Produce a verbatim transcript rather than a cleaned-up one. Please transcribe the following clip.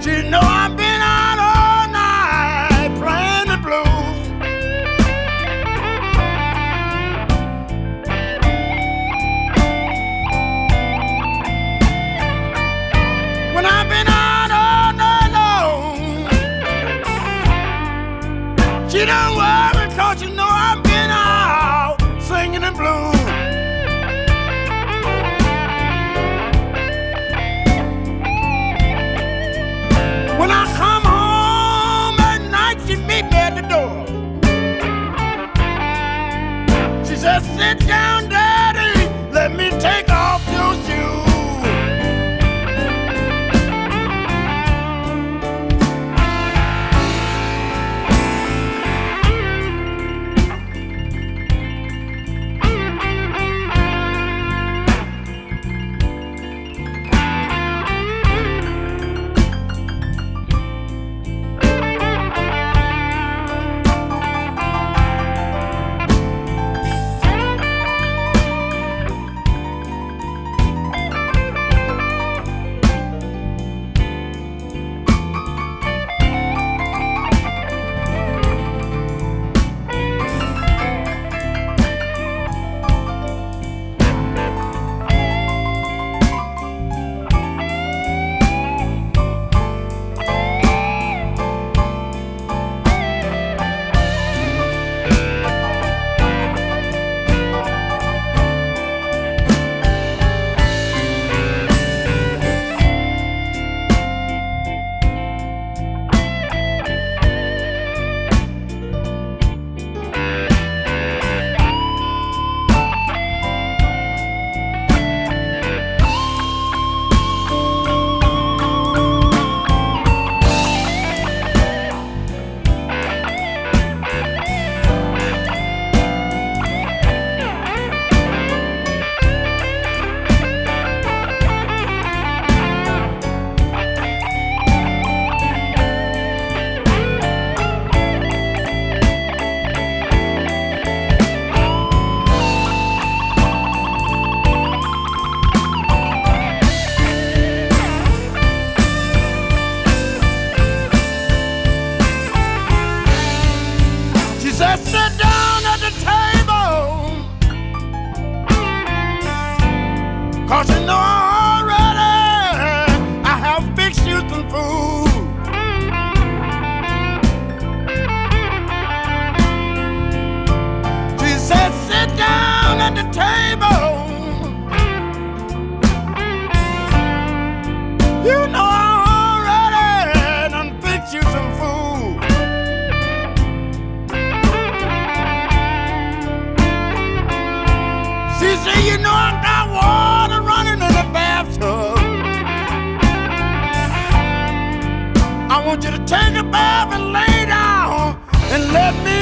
She know I've been out all night playing the blues. When I've been out all night long, she don't worry 'cause she know I've been out singing the blues. When I come home at night, she meet me at the door. She said, sit down, Daddy, let me take off your shoes. Sit down at the table, 'cause you know already I have fixed you some food. She said, sit down at the table. You know I already done fixed you some food. She said, you know I got water running in the bathtub. I want you to take a bath and lay down and let me